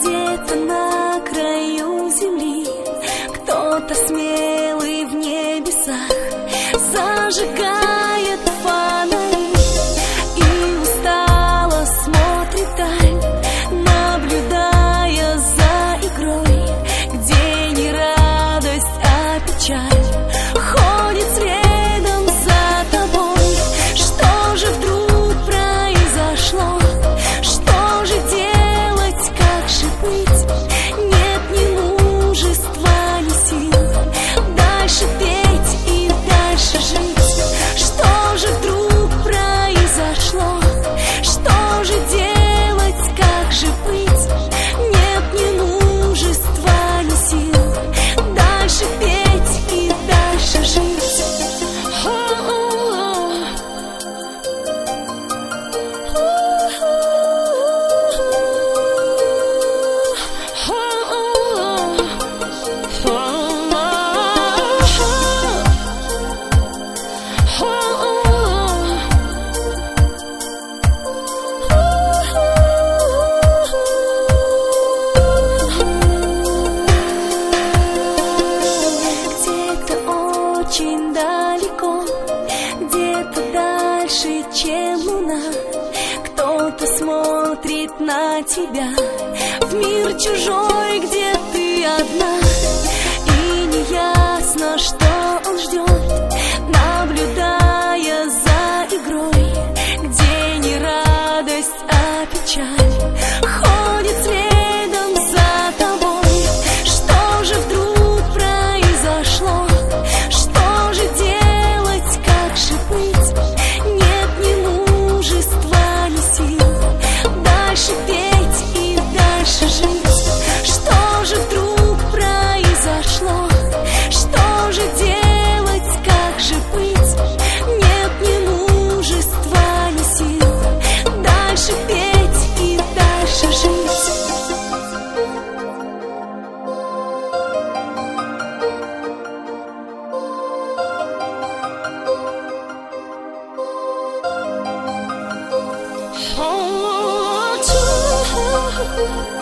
Где-то на краю земли кто-то смелый в небесах зажигает фонари и устало смотрит даль, наблюдая за игрой, где не радость, а печаль ходит следом за тобой. Что же вдруг произошло? Что же делать, как же быть? Нет ни мужества, ни сил дальше петь и дальше жить. Что же вдруг произошло? Что же делать, как же быть? Нет ни мужества, ни сил дальше петь и дальше жить. Очень далеко, где-то дальше, чем луна, кто-то смотрит на тебя в мир чужой, где ты одна, и неясно, что он ждет, наблюдая за игрой, где не радость, а печаль ходит следом за тобой. Что же вдруг произошло? Что же делать, как же быть? Нет ни мужества, ни сил дальше петь и дальше жить. Что же вдруг произошло? Что же делать, как же быть? Нет ни мужества, ни сил дальше петь и дальше жить. Oh,